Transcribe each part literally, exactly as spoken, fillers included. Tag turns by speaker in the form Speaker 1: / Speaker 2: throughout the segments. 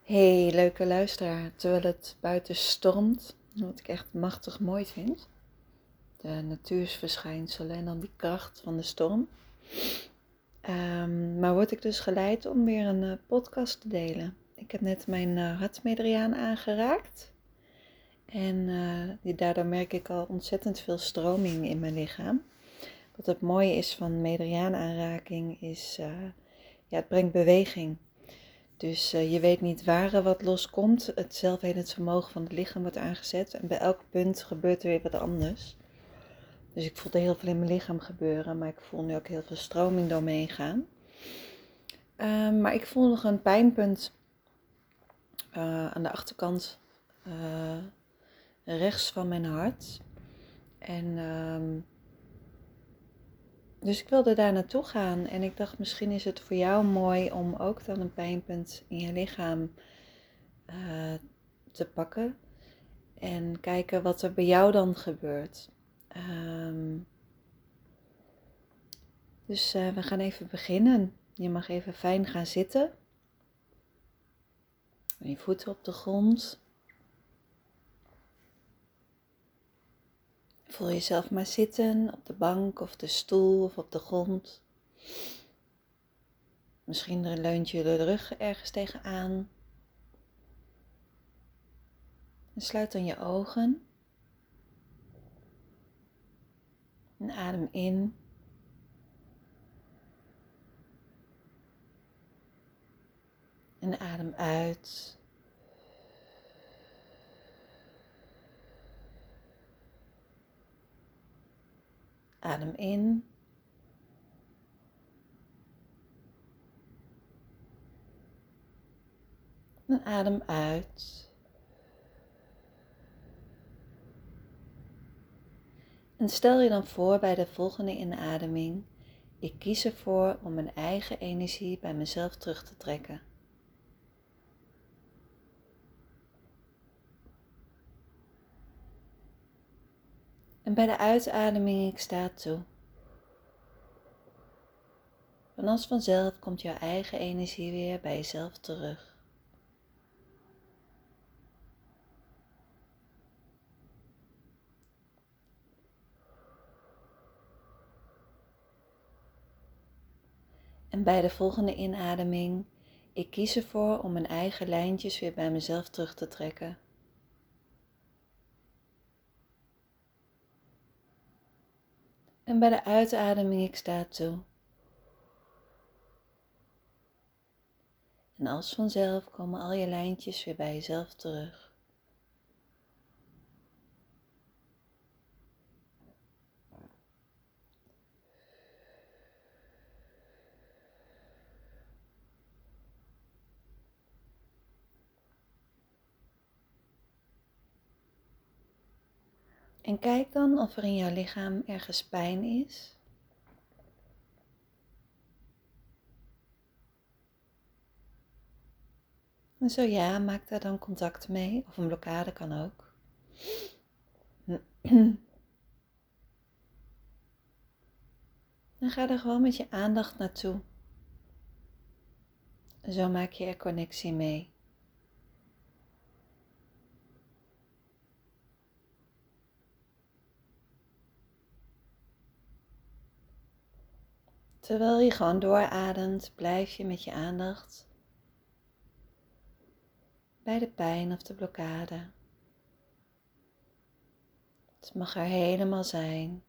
Speaker 1: Hey, leuke luisteraar. Terwijl het buiten stormt, wat ik echt machtig mooi vind. De natuursverschijnselen en dan die kracht van de storm. Um, maar word ik dus geleid om weer een uh, podcast te delen. Ik heb net mijn uh, hartsmeridiaan aangeraakt. En uh, daardoor merk ik al ontzettend veel stroming in mijn lichaam. Wat het mooie is van meridiaanaanraking is, uh, ja, het brengt beweging. Dus uh, je weet niet waar er wat loskomt. Het zelfhelend vermogen van het lichaam wordt aangezet. En bij elk punt gebeurt er weer wat anders. Dus ik voelde heel veel in mijn lichaam gebeuren. Maar ik voel nu ook heel veel stroming door me heen gaan. Uh, maar ik voel nog een pijnpunt uh, aan de achterkant. Uh, rechts van mijn hart. En uh, dus ik wilde daar naartoe gaan. En ik dacht, misschien is het voor jou mooi om ook dan een pijnpunt in je lichaam uh, te pakken. En kijken wat er bij jou dan gebeurt. Um, dus uh, we gaan even beginnen. Je mag even fijn gaan zitten. Je voeten op de grond. Voel jezelf maar zitten op de bank of de stoel of op de grond. Misschien leunt je de rug ergens tegenaan. En sluit dan je ogen. En adem in. En adem uit. Adem in. En adem uit. En stel je dan voor bij de volgende inademing, ik kies ervoor om mijn eigen energie bij mezelf terug te trekken. En bij de uitademing, ik sta toe. En als vanzelf komt jouw eigen energie weer bij jezelf terug. En bij de volgende inademing, ik kies ervoor om mijn eigen lijntjes weer bij mezelf terug te trekken. En bij de uitademing, ik sta toe. En als vanzelf komen al je lijntjes weer bij jezelf terug. En kijk dan of er in jouw lichaam ergens pijn is. En zo ja, maak daar dan contact mee, of een blokkade kan ook. En ga er gewoon met je aandacht naartoe. En zo maak je er connectie mee. Terwijl je gewoon doorademt, blijf je met je aandacht bij de pijn of de blokkade. Het mag er helemaal zijn.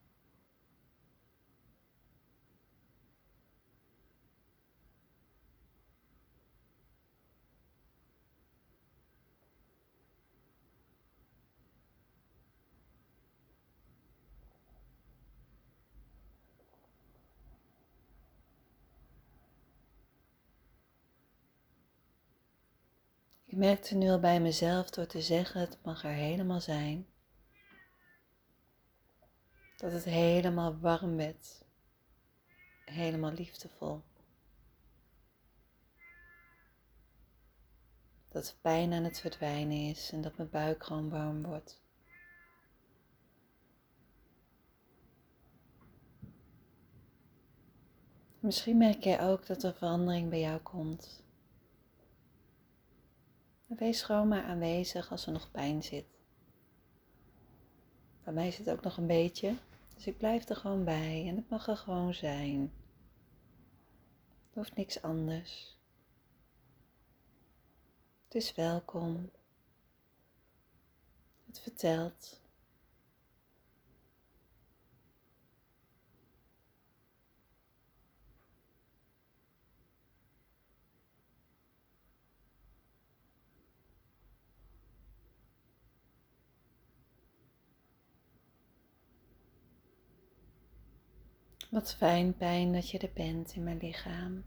Speaker 1: Ik merkte nu al bij mezelf door te zeggen, het mag er helemaal zijn. Dat het helemaal warm werd. Helemaal liefdevol. Dat de pijn aan het verdwijnen is en dat mijn buik gewoon warm wordt. Misschien merk jij ook dat er verandering bij jou komt. Wees gewoon maar aanwezig als er nog pijn zit. Bij mij zit ook nog een beetje, dus ik blijf er gewoon bij en het mag er gewoon zijn. Er hoeft niks anders. Het is welkom. Het vertelt. Wat fijn, pijn dat je er bent in mijn lichaam.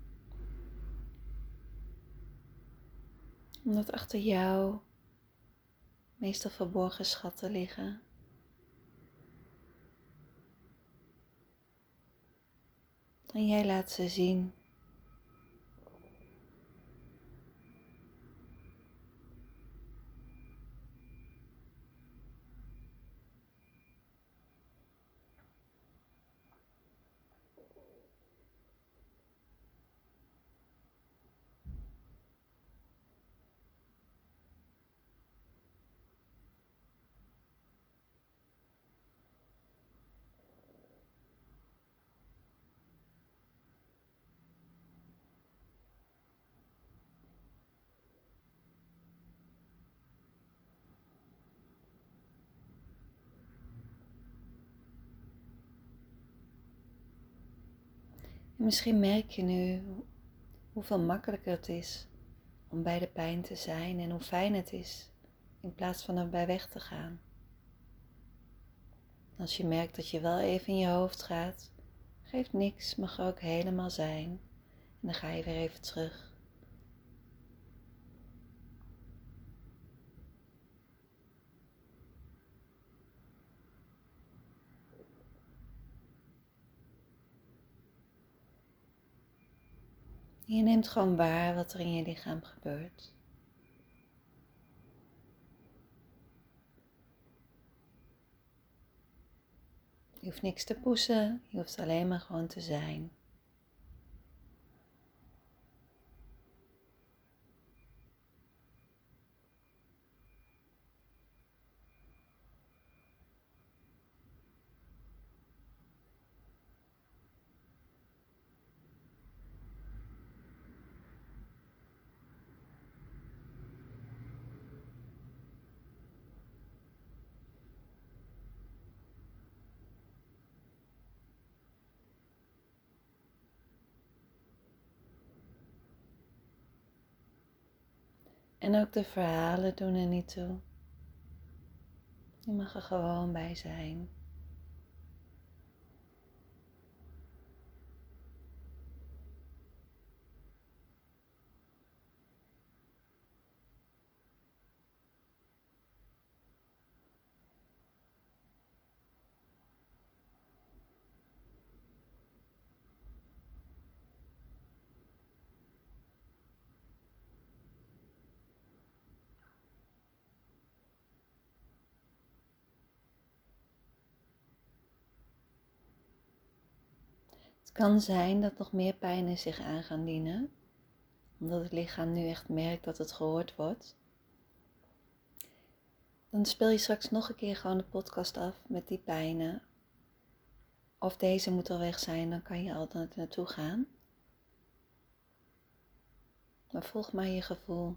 Speaker 1: Omdat achter jou meestal verborgen schatten liggen. En jij laat ze zien. En misschien merk je nu hoeveel makkelijker het is om bij de pijn te zijn en hoe fijn het is in plaats van erbij weg te gaan. Als je merkt dat je wel even in je hoofd gaat, geeft niks, mag er ook helemaal zijn. En dan ga je weer even terug. En je neemt gewoon waar wat er in je lichaam gebeurt. Je hoeft niks te poesen, je hoeft alleen maar gewoon te zijn. En ook de verhalen doen er niet toe. Je mag er gewoon bij zijn. Het kan zijn dat nog meer pijnen zich aan gaan dienen, omdat het lichaam nu echt merkt dat het gehoord wordt. Dan speel je straks nog een keer gewoon de podcast af met die pijnen. Of deze moet al weg zijn, dan kan je altijd naartoe gaan. Maar volg maar je gevoel.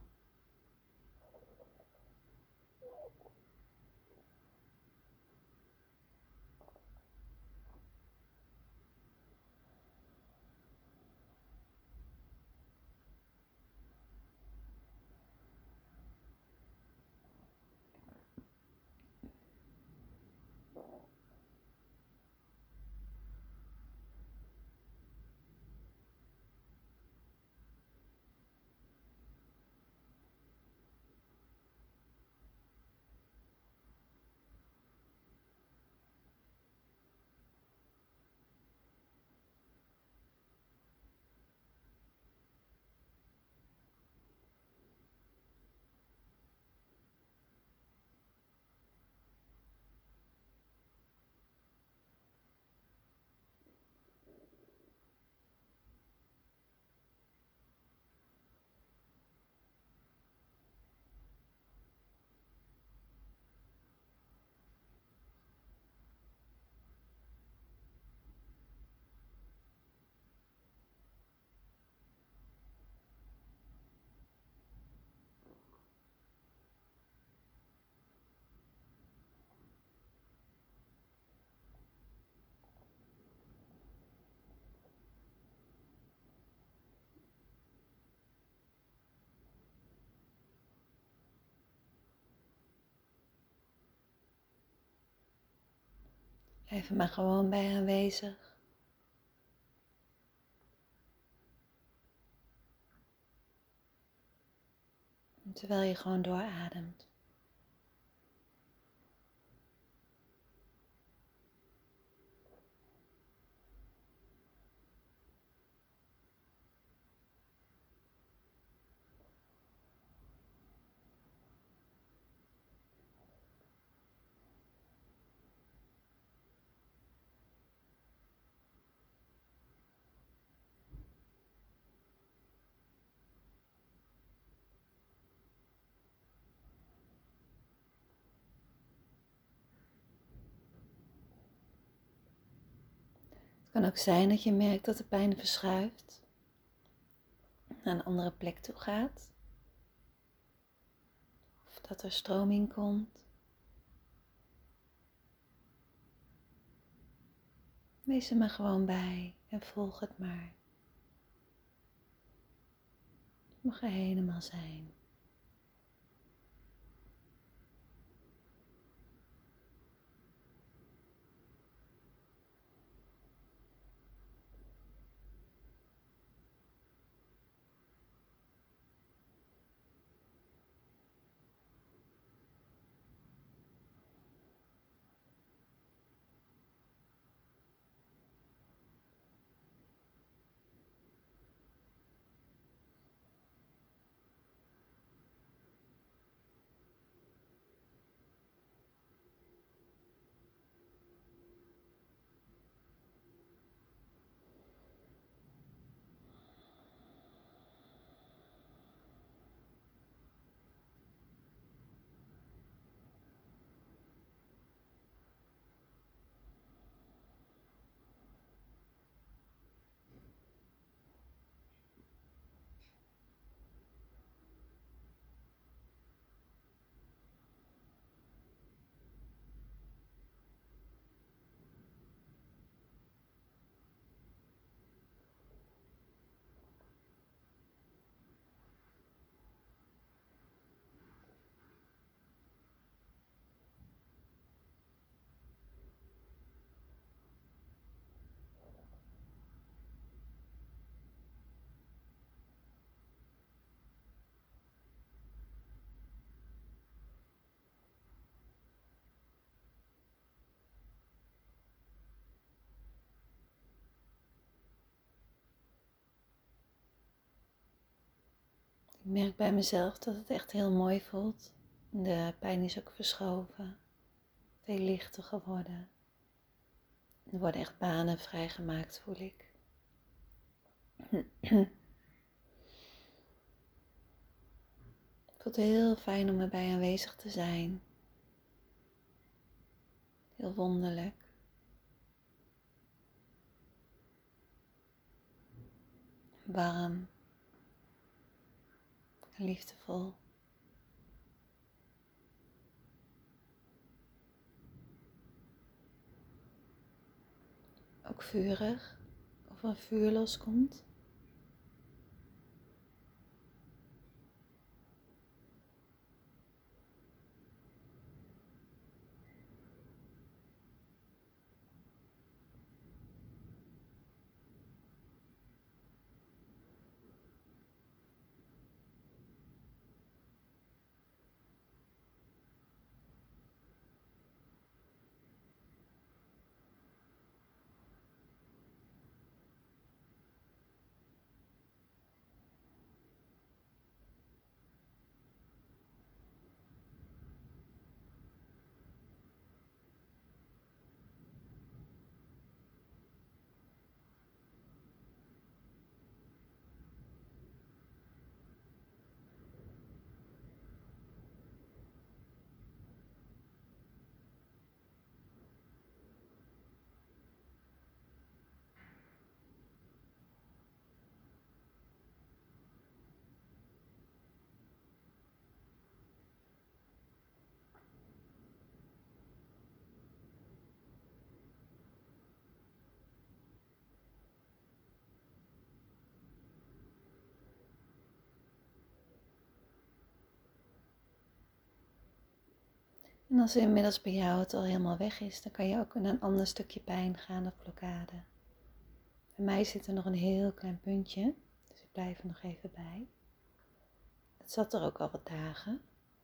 Speaker 1: Even maar gewoon bij aanwezig. Terwijl je gewoon doorademt. Het kan ook zijn dat je merkt dat de pijn verschuift, naar een andere plek toe gaat. Of dat er stroming komt. Wees er maar gewoon bij en volg het maar. Het mag er helemaal zijn. Ik merk bij mezelf dat het echt heel mooi voelt. De pijn is ook verschoven. Veel lichter geworden. Er worden echt banen vrijgemaakt, voel ik. Het voelt heel fijn om erbij aanwezig te zijn. Heel wonderlijk. Warm. Liefdevol. Ook vurig. Of er vuur loskomt. En als inmiddels bij jou het al helemaal weg is, dan kan je ook in een ander stukje pijn gaan of blokkade. Bij mij zit er nog een heel klein puntje, dus ik blijf er nog even bij. Het zat er ook al wat dagen.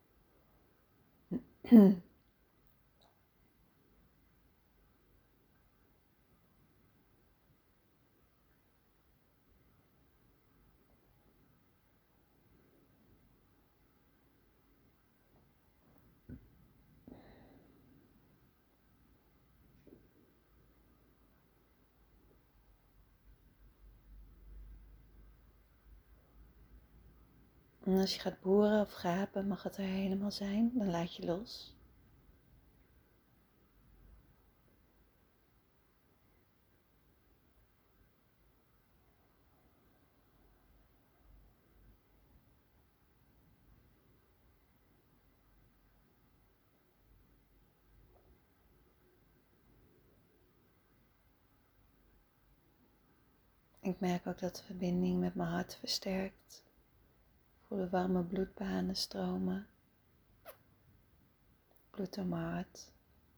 Speaker 1: En als je gaat boeren of gapen, mag het er helemaal zijn, dan laat je los. Ik merk ook dat de verbinding met mijn hart versterkt. Ik voel de warme bloedbanen stromen. Bloed door mijn hart.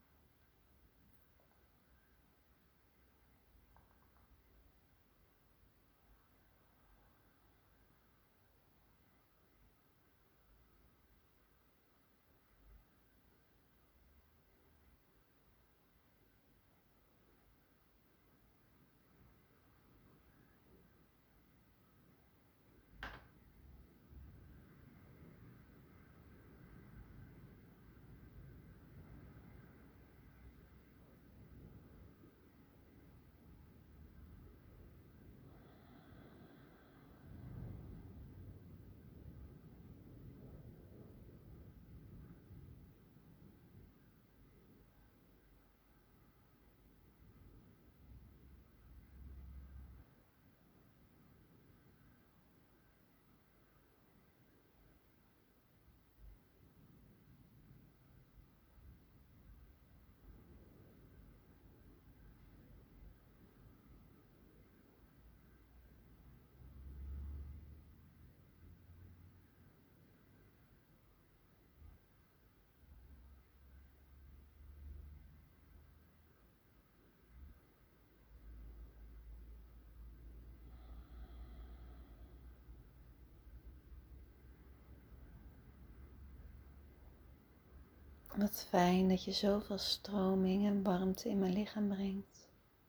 Speaker 1: Wat fijn dat je zoveel stroming en warmte in mijn lichaam brengt.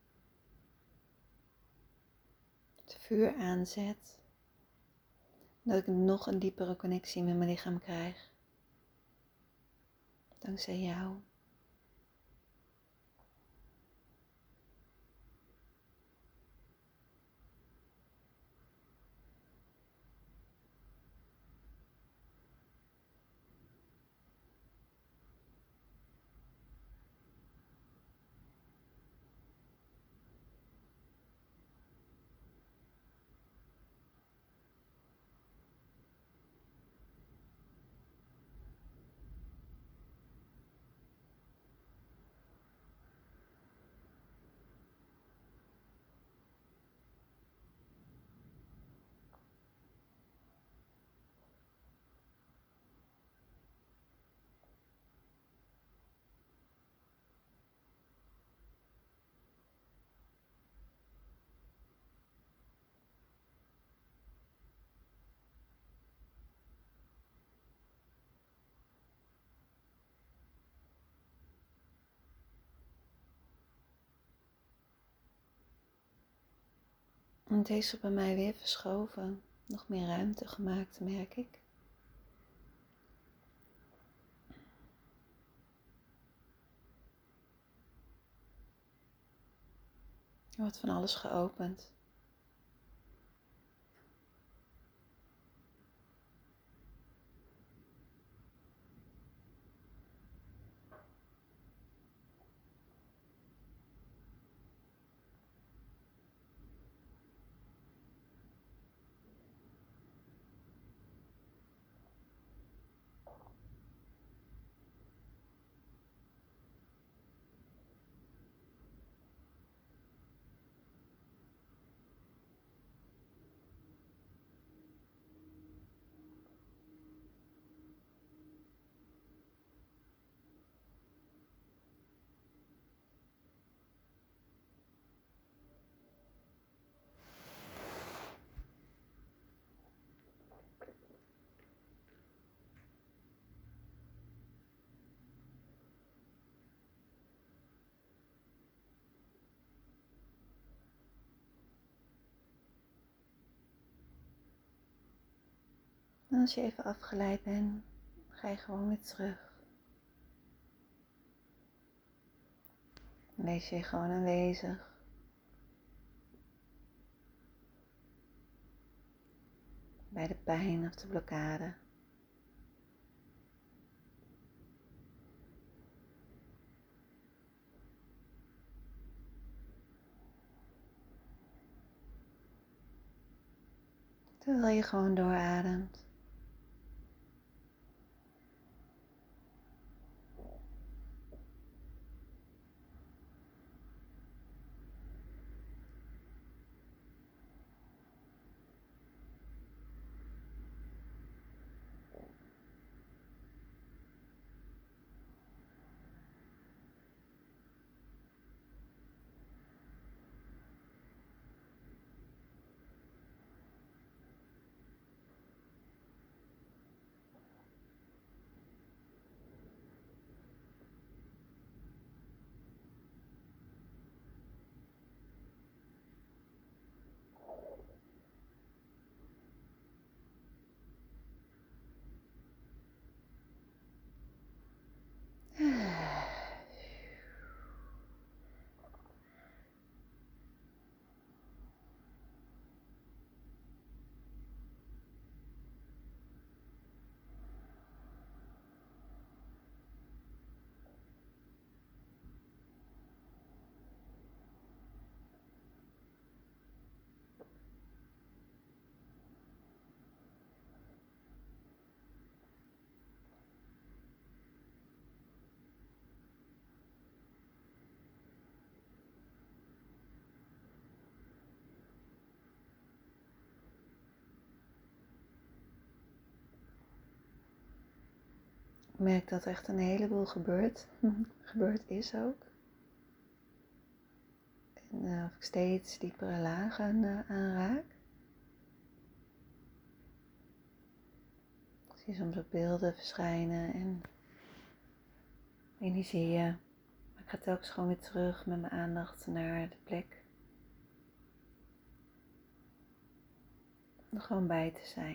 Speaker 1: Het vuur aanzet. Dat ik nog een diepere connectie met mijn lichaam krijg. Dankzij jou. En het heeft zich bij mij weer verschoven. Nog meer ruimte gemaakt, merk ik. Er wordt van alles geopend. En als je even afgeleid bent, ga je gewoon weer terug. Wees je gewoon aanwezig. Bij de pijn of de blokkade. Terwijl je gewoon doorademt. Ik merk dat er echt een heleboel gebeurt. gebeurd is ook. En uh, of ik steeds diepere lagen uh, aanraak. Ik zie soms ook beelden verschijnen en energieën. Maar ik ga telkens gewoon weer terug met mijn aandacht naar de plek. Om er gewoon bij te zijn.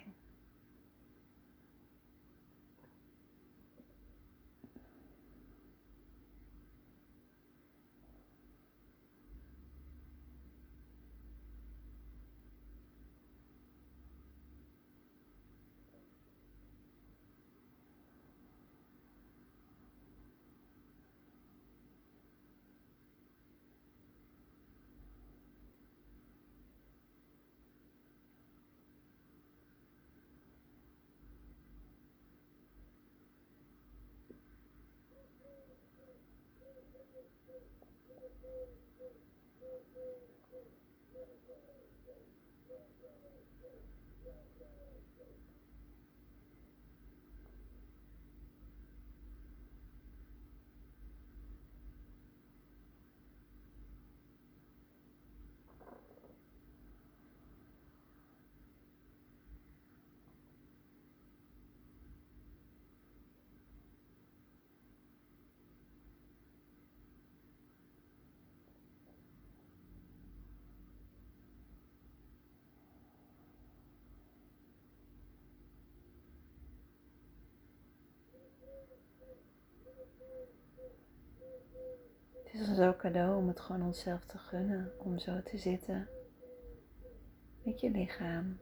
Speaker 1: Het is zo'n cadeau om het gewoon onszelf te gunnen. Om zo te zitten met je lichaam.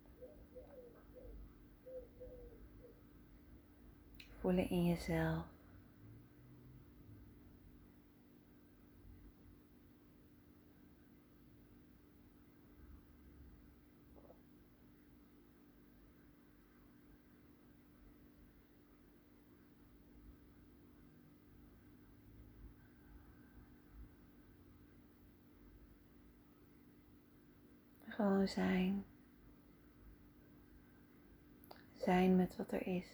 Speaker 1: Voelen in jezelf. Gewoon zijn. Zijn met wat er is.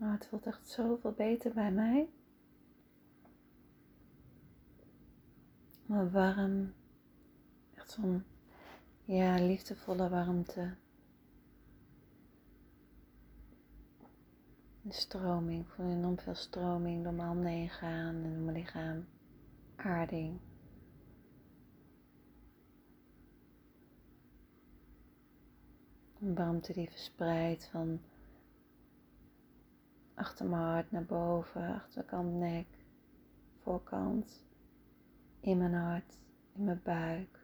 Speaker 1: Oh, het voelt echt zoveel beter bij mij. Maar warm. Echt zo'n, ja, liefdevolle warmte. De stroming. Ik voel enorm veel stroming door mijn handen heen gaan en door mijn lichaam. Aarding. Een warmte die verspreidt van achter mijn hart naar boven, achterkant nek, voorkant, in mijn hart, in mijn buik.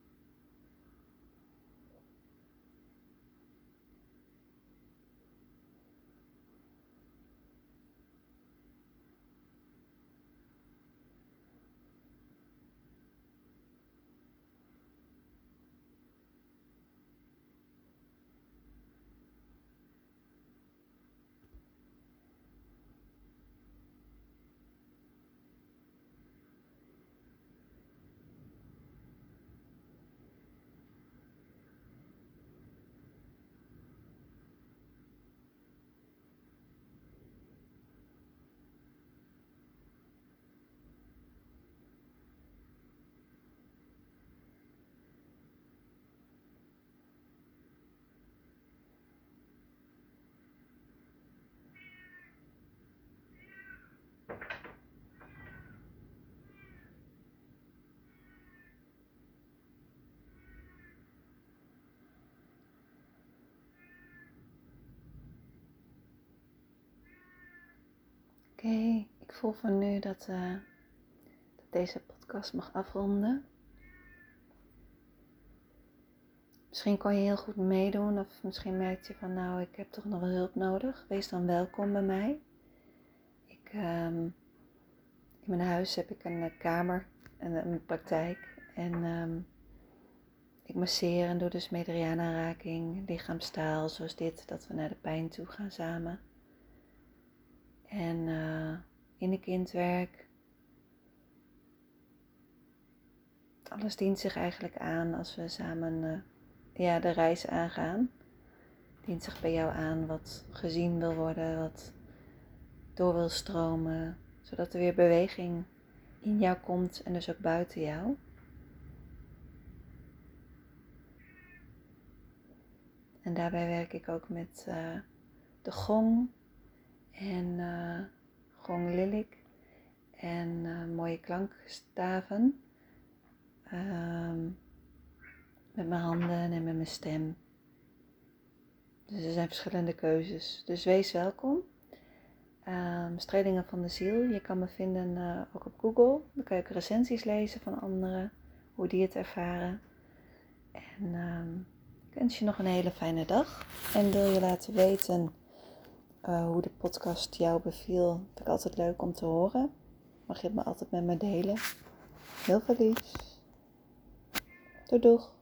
Speaker 1: Oké, okay, ik voel van nu dat, uh, dat deze podcast mag afronden. Misschien kan je heel goed meedoen of misschien merk je van nou, ik heb toch nog wel hulp nodig. Wees dan welkom bij mij. Ik, um, in mijn huis heb ik een kamer en een praktijk en um, ik masseer en doe dus meridiaanaanraking, lichaamstaal zoals dit, dat we naar de pijn toe gaan samen. En uh, in de kindwerk. Alles dient zich eigenlijk aan als we samen uh, ja, de reis aangaan. Dient zich bij jou aan wat gezien wil worden, wat door wil stromen. Zodat er weer beweging in jou komt en dus ook buiten jou. En daarbij werk ik ook met uh, de gong en uh, gong lilik en uh, mooie klankstaven. Um, met mijn handen en met mijn stem. Dus er zijn verschillende keuzes. Dus wees welkom. Um, Strelingen van de ziel. Je kan me vinden uh, ook op Google. Dan kan je ook recensies lezen van anderen. Hoe die het ervaren. En um, ik wens je nog een hele fijne dag. En wil je laten weten uh, hoe de podcast jou beviel. Vind ik altijd leuk om te horen. Mag je het me altijd met me delen. Heel veel liefs. Doei doeg.